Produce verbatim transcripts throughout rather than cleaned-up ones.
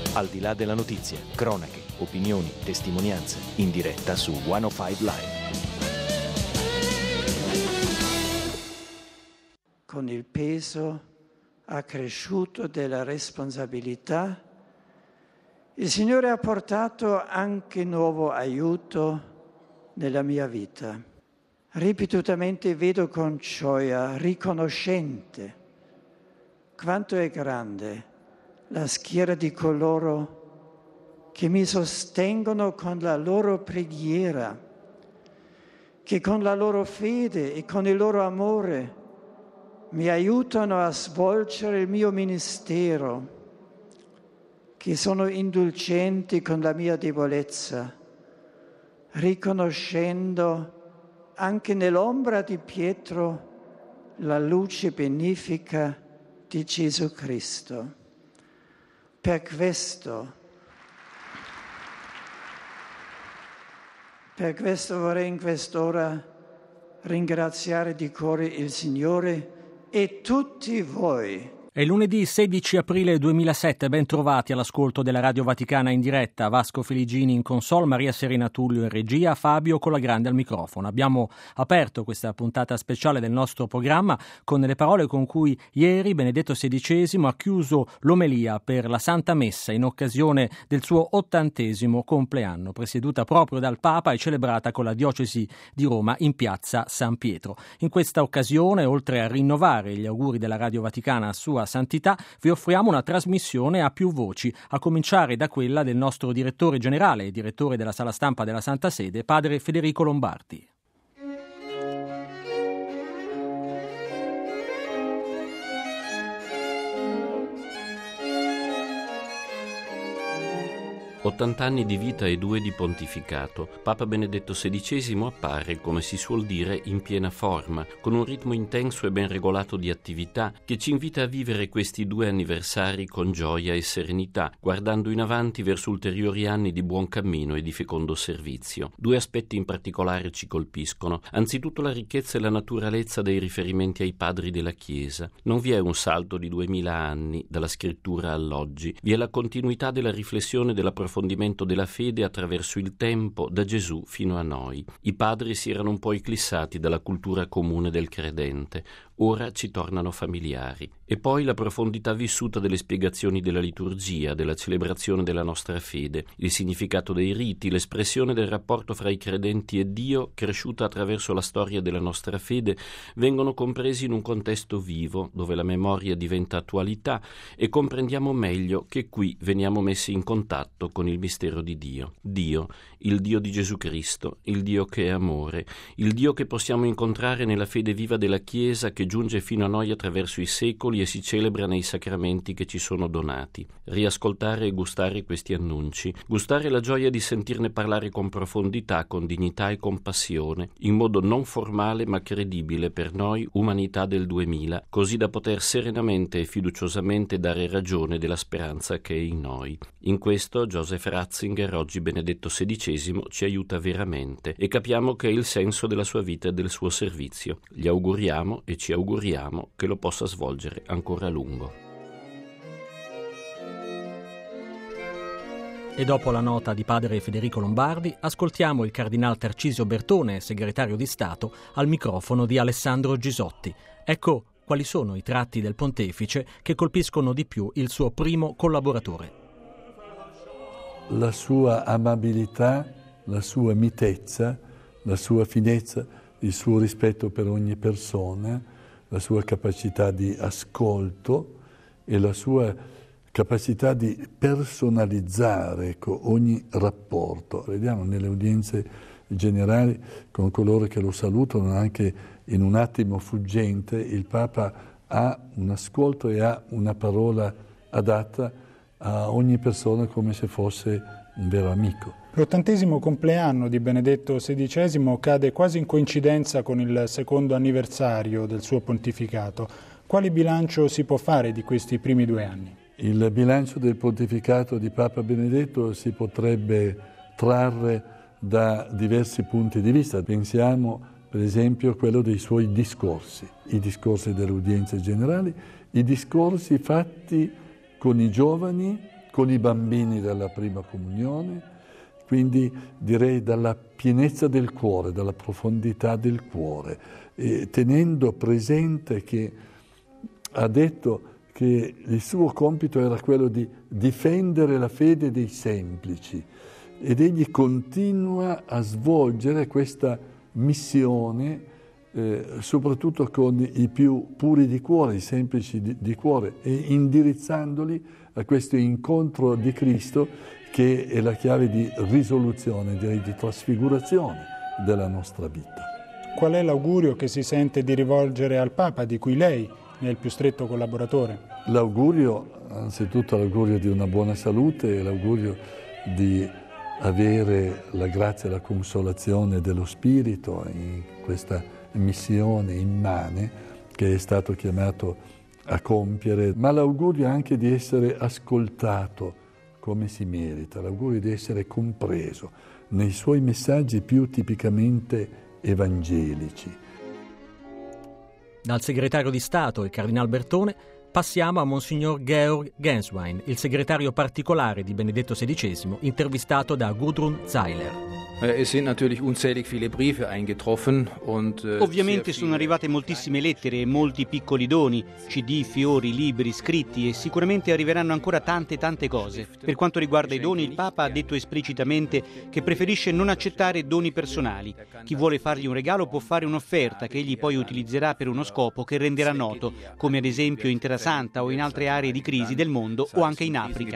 Al di là della notizia, cronache, opinioni, testimonianze, in diretta su centocinque Live. Con il peso accresciuto della responsabilità, il Signore ha portato anche nuovo aiuto nella mia vita. Ripetutamente vedo con gioia, riconoscente, quanto è grande la schiera di coloro che mi sostengono con la loro preghiera, che con la loro fede e con il loro amore mi aiutano a svolgere il mio ministero, che sono indulgenti con la mia debolezza, riconoscendo anche nell'ombra di Pietro la luce benefica di Gesù Cristo. Per questo, per questo vorrei in quest'ora ringraziare di cuore il Signore e tutti voi. È lunedì sedici aprile duemilasette, ben trovati all'ascolto della Radio Vaticana in diretta. Vasco Feligini in console, Maria Serena Tullio in regia, Fabio Colagrande al microfono. Abbiamo aperto questa puntata speciale del nostro programma con le parole con cui ieri Benedetto sedicesimo ha chiuso l'omelia per la Santa Messa in occasione del suo ottantesimo compleanno, presieduta proprio dal Papa e celebrata con la diocesi di Roma in piazza San Pietro. In questa occasione, oltre a rinnovare gli auguri della Radio Vaticana a sua Santità, vi offriamo una trasmissione a più voci, a cominciare da quella del nostro direttore generale e direttore della Sala Stampa della Santa Sede, padre Federico Lombardi. ottanta anni di vita e due di pontificato. Papa Benedetto sedicesimo appare, come si suol dire, in piena forma, con un ritmo intenso e ben regolato di attività che ci invita a vivere questi due anniversari con gioia e serenità, guardando in avanti verso ulteriori anni di buon cammino e di fecondo servizio. Due aspetti in particolare ci colpiscono. Anzitutto la ricchezza e la naturalezza dei riferimenti ai padri della Chiesa. Non vi è un salto di duemila anni, dalla scrittura all'oggi. Vi è la continuità della riflessione e della approfondimento della fede attraverso il tempo, da Gesù fino a noi. I padri si erano un po' eclissati dalla cultura comune del credente, ora ci tornano familiari. E poi la profondità vissuta delle spiegazioni della liturgia, della celebrazione della nostra fede, il significato dei riti, l'espressione del rapporto fra i credenti e Dio, cresciuta attraverso la storia della nostra fede, vengono compresi in un contesto vivo, dove la memoria diventa attualità e comprendiamo meglio che qui veniamo messi in contatto con il mistero di Dio. Dio, il Dio di Gesù Cristo, il Dio che è amore, il Dio che possiamo incontrare nella fede viva della Chiesa che giunge fino a noi attraverso i secoli e si celebra nei sacramenti che ci sono donati. Riascoltare e gustare questi annunci, gustare la gioia di sentirne parlare con profondità, con dignità e compassione, in modo non formale ma credibile per noi, umanità del duemila, così da poter serenamente e fiduciosamente dare ragione della speranza che è in noi. In questo Joseph Ratzinger, oggi Benedetto sedicesimo, ci aiuta veramente e capiamo che è il senso della sua vita e del suo servizio. Gli auguriamo e ci auguriamo che lo possa svolgere ancora a lungo. E dopo la nota di padre Federico Lombardi, ascoltiamo il cardinal Tarcisio Bertone, segretario di Stato, al microfono di Alessandro Gisotti. Ecco quali sono i tratti del pontefice che colpiscono di più il suo primo collaboratore. La sua amabilità, la sua mitezza, la sua finezza, il suo rispetto per ogni persona, la sua capacità di ascolto e la sua capacità di personalizzare ecco, ogni rapporto. Vediamo nelle udienze generali con coloro che lo salutano, anche in un attimo fuggente, il Papa ha un ascolto e ha una parola adatta a ogni persona come se fosse un vero amico. L'ottantesimo compleanno di Benedetto sedicesimo cade quasi in coincidenza con il secondo anniversario del suo pontificato. Quale bilancio si può fare di questi primi due anni? Il bilancio del pontificato di Papa Benedetto si potrebbe trarre da diversi punti di vista. Pensiamo per esempio a quello dei suoi discorsi, i discorsi delle udienze generali, i discorsi fatti con i giovani con i bambini dalla prima comunione, quindi direi dalla pienezza del cuore, dalla profondità del cuore, e tenendo presente che ha detto che il suo compito era quello di difendere la fede dei semplici, ed egli continua a svolgere questa missione eh, soprattutto con i più puri di cuore, i semplici di, di cuore, e indirizzandoli a questo incontro di Cristo che è la chiave di risoluzione, direi di trasfigurazione della nostra vita. Qual è l'augurio che si sente di rivolgere al Papa, di cui lei è il più stretto collaboratore? L'augurio, anzitutto l'augurio di una buona salute e l'augurio di avere la grazia e la consolazione dello Spirito in questa missione immane che è stato chiamato a compiere, ma l'augurio anche di essere ascoltato come si merita, l'augurio di essere compreso nei suoi messaggi più tipicamente evangelici. Dal segretario di Stato, il Cardinal Bertone, passiamo a Monsignor Georg Genswein, il segretario particolare di Benedetto sedicesimo, intervistato da Gudrun Zeiler. Es sind natürlich unzählig viele Briefe eingetroffen und äh, Ovviamente sono arrivate moltissime lettere e molti piccoli doni, C D, fiori, libri, scritti, e sicuramente arriveranno ancora tante tante cose. Per quanto riguarda i doni, il Papa ha detto esplicitamente che preferisce non accettare doni personali. Chi vuole fargli un regalo può fare un'offerta che egli poi utilizzerà per uno scopo che renderà noto, come ad esempio in Terra Santa o in altre aree di crisi del mondo o anche in Africa.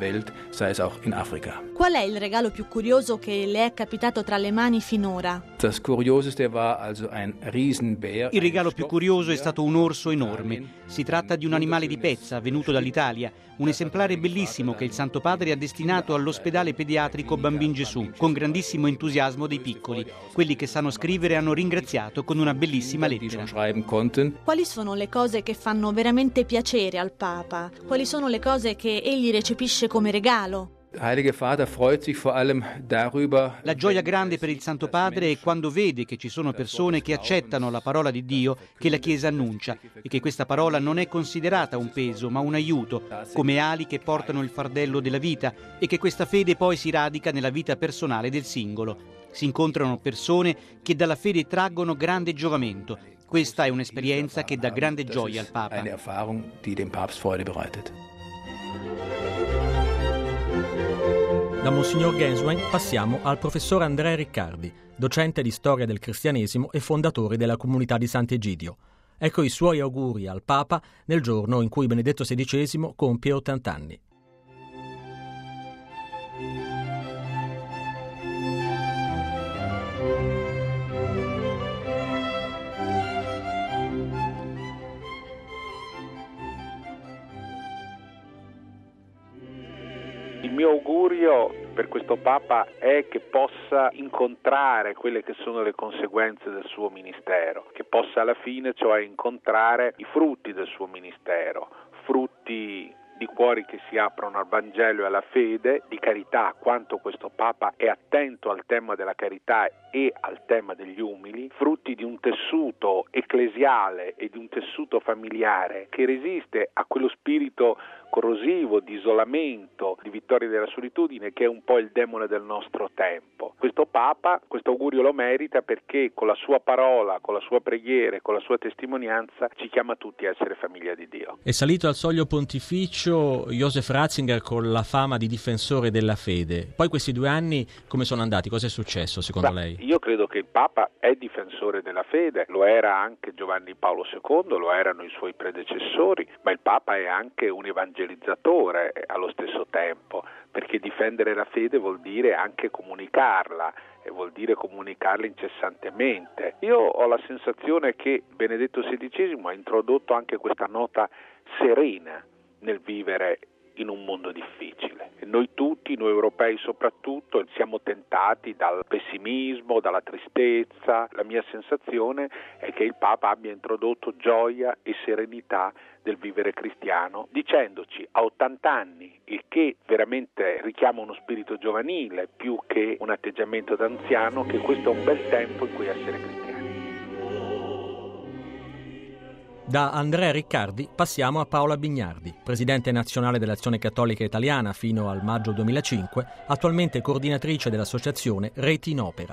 Qual è il regalo più curioso che le è capitato tra le mani finora? Das Kurioseste war also ein Riesenbär. Il regalo più curioso è stato un orso enorme. Si tratta di un animale di pezza venuto dall'Italia, un esemplare bellissimo che il Santo Padre ha destinato all'ospedale pediatrico Bambin Gesù, con grandissimo entusiasmo dei piccoli. Quelli che sanno scrivere hanno ringraziato con una bellissima lettera. Quali sono le cose che fanno veramente piacere al Papa? Quali sono le cose che egli recepisce come regalo? Heilige Vater freut sich vor allem darüber. La gioia grande per il Santo Padre è quando vede che ci sono persone che accettano la parola di Dio che la Chiesa annuncia e che questa parola non è considerata un peso ma un aiuto, come ali che portano il fardello della vita, e che questa fede poi si radica nella vita personale del singolo. Si incontrano persone che dalla fede traggono grande giovamento. Questa è un'esperienza che dà grande gioia al Papa. Eine Erfahrung, die dem Papst Freude bereitet. Da Monsignor Genswein passiamo al professor Andrea Riccardi, docente di storia del cristianesimo e fondatore della comunità di Sant'Egidio. Ecco i suoi auguri al Papa nel giorno in cui Benedetto sedicesimo compie ottanta anni. Il mio augurio per questo Papa è che possa incontrare quelle che sono le conseguenze del suo ministero, che possa alla fine cioè incontrare i frutti del suo ministero, frutti di cuori che si aprono al Vangelo e alla fede, di carità, quanto questo Papa è attento al tema della carità e al tema degli umili, frutti di un tessuto ecclesiale e di un tessuto familiare che resiste a quello spirito corrosivo, di isolamento, di vittoria della solitudine, che è un po' il demone del nostro tempo. Questo Papa, questo augurio lo merita perché con la sua parola, con la sua preghiera, con la sua testimonianza ci chiama tutti a essere famiglia di Dio. È salito al soglio pontificio Josef Ratzinger con la fama di difensore della fede. Poi questi due anni come sono andati? Cosa è successo secondo Beh, lei? Io credo che il Papa è difensore della fede, lo era anche Giovanni Paolo secondo, lo erano i suoi predecessori, ma il Papa è anche un evangelizzatore allo stesso tempo, perché difendere la fede vuol dire anche comunicarla e vuol dire comunicarla incessantemente. Io ho la sensazione che Benedetto sedicesimo ha introdotto anche questa nota serena nel vivere in un mondo difficile. E noi tutti, noi europei soprattutto, siamo tentati dal pessimismo, dalla tristezza. La mia sensazione è che il Papa abbia introdotto gioia e serenità del vivere cristiano, dicendoci a ottanta anni, il che veramente richiama uno spirito giovanile più che un atteggiamento d'anziano, che questo è un bel tempo in cui essere cristiani. Da Andrea Riccardi passiamo a Paola Bignardi, presidente nazionale dell'Azione Cattolica Italiana fino al maggio duemilacinque, attualmente coordinatrice dell'associazione Reti in Opera.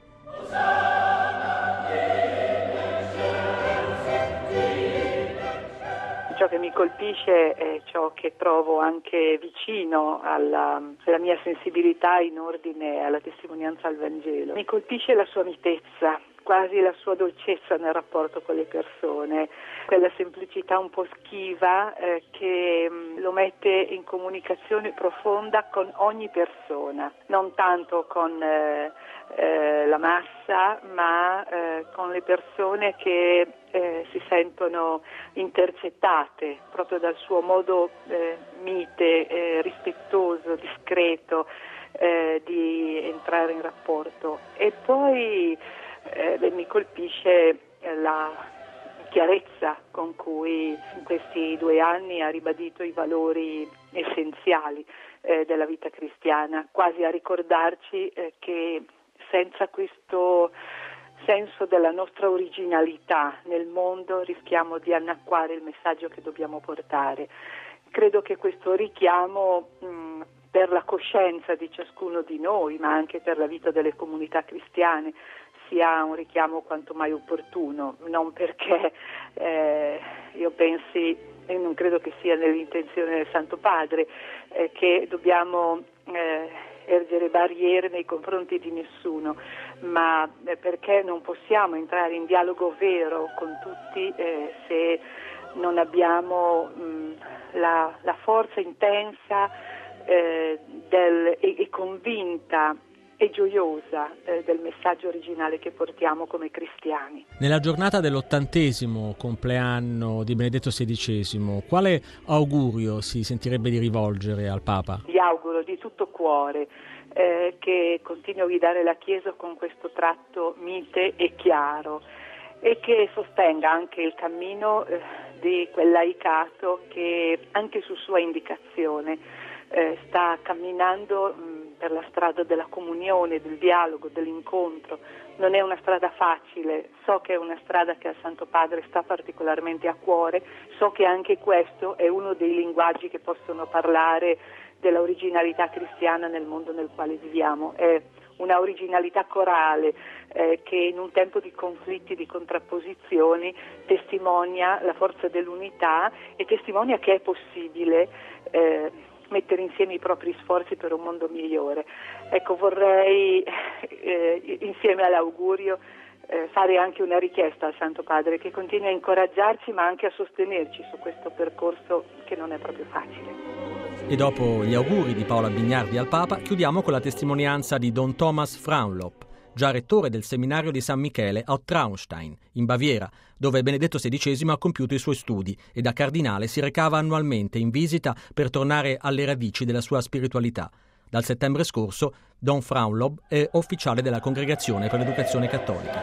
Ciò che mi colpisce è ciò che trovo anche vicino alla, alla mia sensibilità in ordine alla testimonianza al Vangelo. Mi colpisce la sua mitezza, quasi la sua dolcezza nel rapporto con le persone, quella semplicità un po' schiva eh, che mh, lo mette in comunicazione profonda con ogni persona, non tanto con eh, eh, la massa, ma eh, con le persone che eh, si sentono intercettate proprio dal suo modo eh, mite, eh, rispettoso, discreto eh, di entrare in rapporto. E poi Eh, beh, mi colpisce la chiarezza con cui in questi due anni ha ribadito i valori essenziali eh, della vita cristiana, quasi a ricordarci eh, che senza questo senso della nostra originalità nel mondo rischiamo di annacquare il messaggio che dobbiamo portare. Credo che questo richiamo mh, per la coscienza di ciascuno di noi, ma anche per la vita delle comunità cristiane, sia un richiamo quanto mai opportuno, non perché eh, io pensi, e non credo che sia nell'intenzione del Santo Padre, eh, che dobbiamo eh, ergere barriere nei confronti di nessuno, ma eh, perché non possiamo entrare in dialogo vero con tutti eh, se non abbiamo mh, la, la forza intensa eh, del, e, e convinta e gioiosa eh, del messaggio originale che portiamo come cristiani. Nella giornata dell'ottantesimo compleanno di Benedetto sedicesimo, quale augurio si sentirebbe di rivolgere al Papa? Gli auguro di tutto cuore eh, che continui a guidare la Chiesa con questo tratto mite e chiaro e che sostenga anche il cammino eh, di quel laicato che anche su sua indicazione eh, sta camminando mh, per la strada della comunione, del dialogo, dell'incontro. Non è una strada facile, so che è una strada che al Santo Padre sta particolarmente a cuore, so che anche questo è uno dei linguaggi che possono parlare della originalità cristiana nel mondo nel quale viviamo. È una originalità corale eh, che in un tempo di conflitti, di contrapposizioni, testimonia la forza dell'unità e testimonia che è possibile eh, mettere insieme i propri sforzi per un mondo migliore. Ecco, vorrei eh, insieme all'augurio eh, fare anche una richiesta al Santo Padre che continui a incoraggiarci ma anche a sostenerci su questo percorso che non è proprio facile. E dopo gli auguri di Paola Bignardi al Papa, chiudiamo con la testimonianza di Don Thomas Fraunlop, già rettore del seminario di San Michele a Traunstein, in Baviera, dove Benedetto sedicesimo ha compiuto i suoi studi e da cardinale si recava annualmente in visita per tornare alle radici della sua spiritualità. Dal settembre scorso, Don Fraunlop è ufficiale della Congregazione per l'Educazione Cattolica.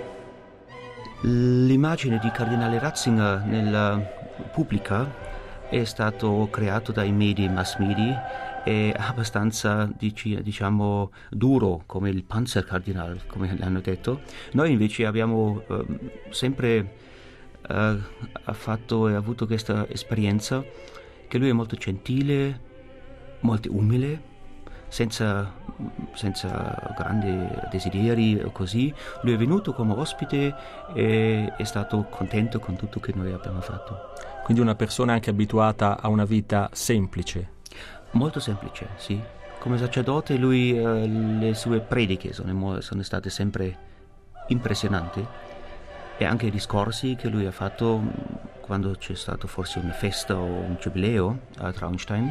L'immagine di Cardinale Ratzinger nella pubblica è stato creato dai media, mass media, è abbastanza diciamo duro come il Panzerkardinal, come hanno detto. Noi invece abbiamo eh, sempre eh, fatto e avuto questa esperienza che lui è molto gentile, molto umile, senza, senza grandi desideri o così. Lui è venuto come ospite e è stato contento con tutto che noi abbiamo fatto. Quindi una persona anche abituata a una vita semplice. Molto semplice, sì. Come sacerdote lui, eh, le sue prediche sono, sono state sempre impressionanti e anche i discorsi che lui ha fatto quando c'è stato forse una festa o un giubileo a Traunstein,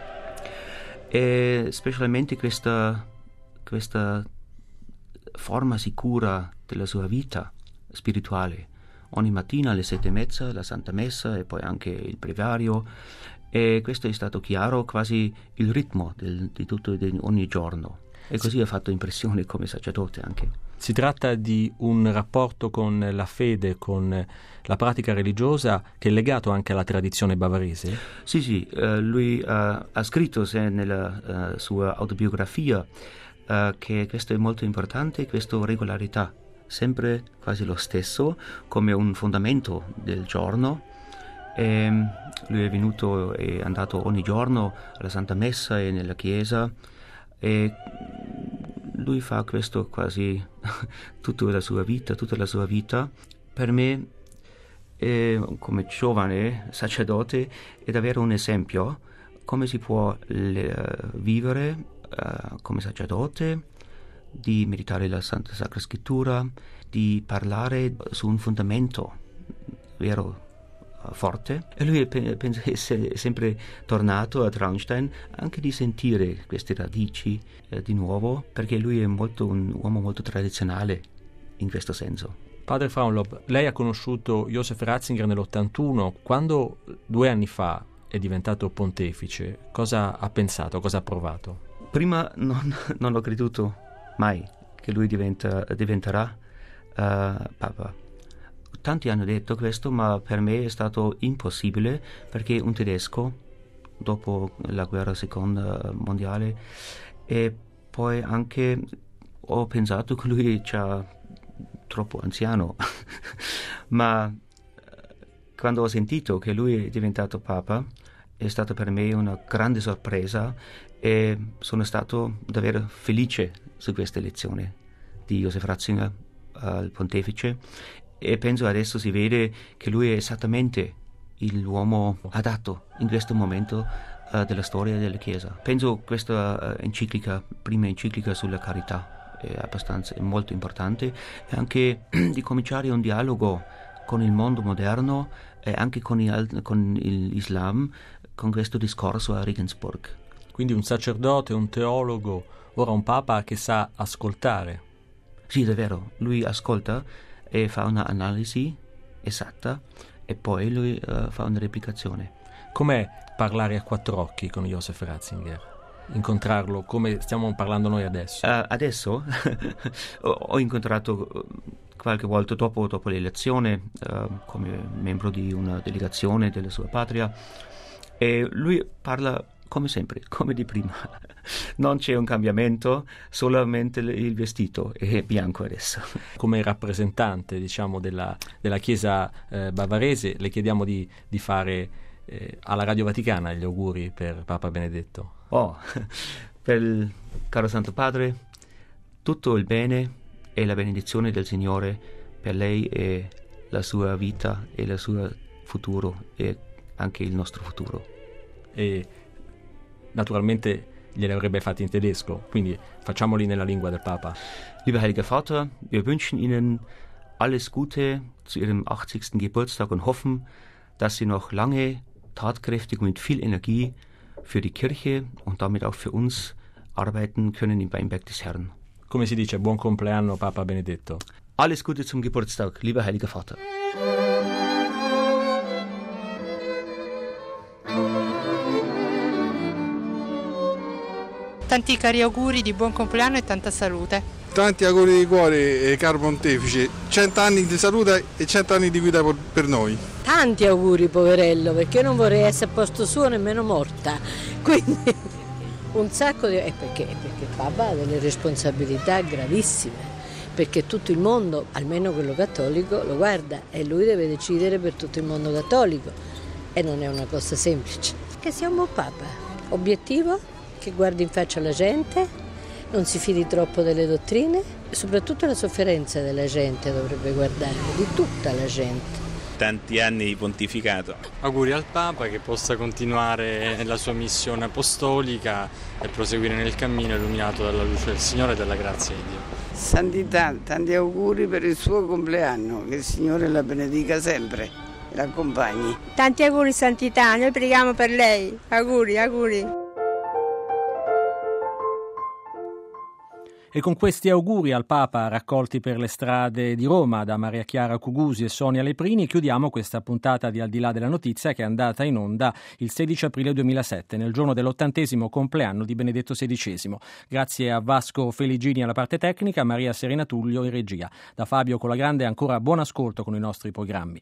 e specialmente questa, questa forma sicura della sua vita spirituale. Ogni mattina alle sette e mezza la Santa Messa e poi anche il breviario. E questo è stato chiaro, quasi il ritmo del, di tutto di ogni giorno. E così ha fatto impressione come sacerdote anche. Si tratta di un rapporto con la fede, con la pratica religiosa che è legato anche alla tradizione bavarese? Sì, sì, uh, lui uh, ha scritto nella uh, sua autobiografia uh, che questo è molto importante, questa regolarità sempre quasi lo stesso, come un fondamento del giorno. E lui è venuto e andato ogni giorno alla Santa Messa e nella chiesa, e lui fa questo quasi tutta la sua vita, tutta la sua vita. Per me, eh, come giovane sacerdote, è davvero un esempio come si può le, uh, vivere uh, come sacerdote, di meditare la Santa Sacra Scrittura, di parlare su un fondamento vero, uh, forte. E lui pe- pensa di essere sempre tornato a Traunstein, anche di sentire queste radici uh, di nuovo, perché lui è molto un uomo molto tradizionale in questo senso. Padre Frauenlob, lei ha conosciuto Josef Ratzinger nell'ottantuno. Quando due anni fa è diventato pontefice, cosa ha pensato, cosa ha provato? Prima non, non ho creduto mai che lui diventa, diventerà uh, Papa. Tanti hanno detto questo, ma per me è stato impossibile, perché un tedesco, dopo la guerra seconda mondiale, e poi anche ho pensato che lui è già troppo anziano, ma quando ho sentito che lui è diventato Papa è stata per me una grande sorpresa, e sono stato davvero felice su questa elezione di Josef Ratzinger al pontefice, e penso adesso si vede che lui è esattamente l'uomo adatto in questo momento uh, della storia della Chiesa. Penso questa uh, enciclica, prima enciclica sulla carità, è abbastanza, è molto importante, e anche di cominciare un dialogo con il mondo moderno e anche con, il, con l'Islam, con questo discorso a Regensburg. Quindi un sacerdote, un teologo, ora un Papa che sa ascoltare. Sì, davvero, lui ascolta e fa un'analisi esatta, e poi lui uh, fa una replicazione. Com'è parlare a quattro occhi con Josef Ratzinger? Incontrarlo come stiamo parlando noi adesso? Uh, adesso ho incontrato qualche volta dopo, dopo l'elezione uh, come membro di una delegazione della sua patria, e lui parla come sempre, come di prima. Non c'è un cambiamento, solamente il vestito è bianco adesso. Come rappresentante, diciamo, della, della Chiesa eh, bavarese, le chiediamo di, di fare eh, alla Radio Vaticana gli auguri per Papa Benedetto. Oh, per il caro Santo Padre, tutto il bene e la benedizione del Signore per lei e la sua vita e il suo futuro e anche il nostro futuro. E naturalmente gliele avrebbe fatti in tedesco, quindi facciamoli nella lingua del Papa. Lieber Heiliger Vater, wir wünschen Ihnen alles Gute zu Ihrem achtzigsten Geburtstag und hoffen, dass Sie noch lange tatkräftig und mit viel Energie für die Kirche und damit auch für uns arbeiten können im Weinberg des Herrn. Come si dice buon compleanno Papa Benedetto? Alles Gute zum Geburtstag, lieber Heiliger Vater. Tanti cari auguri di buon compleanno e tanta salute. Tanti auguri di cuore, caro Pontefice. Cento anni di salute e cento anni di guida per noi. Tanti auguri, poverello, perché io non vorrei essere a posto suo nemmeno morta. Quindi un sacco di... Eh, perché? Perché il Papa ha delle responsabilità gravissime, perché tutto il mondo, almeno quello cattolico, lo guarda e lui deve decidere per tutto il mondo cattolico, e non è una cosa semplice. Che sia un buon Papa, obiettivo, che guardi in faccia la gente, non si fidi troppo delle dottrine, e soprattutto la sofferenza della gente dovrebbe guardare, di tutta la gente. Tanti anni di pontificato. Auguri al Papa, che possa continuare nella sua missione apostolica e proseguire nel cammino illuminato dalla luce del Signore e dalla grazia di Dio. Santità, tanti auguri per il suo compleanno, che il Signore la benedica sempre e l'accompagni. Tanti auguri Santità, noi preghiamo per lei. Auguri, auguri. E con questi auguri al Papa raccolti per le strade di Roma da Maria Chiara Cugusi e Sonia Leprini chiudiamo questa puntata di Al di là della notizia, che è andata in onda il sedici aprile duemilasette, nel giorno dell'ottantesimo compleanno di Benedetto sedicesimo. Grazie a Vasco Feligini alla parte tecnica, Maria Serena Tullio in regia. Da Fabio Colagrande ancora buon ascolto con i nostri programmi.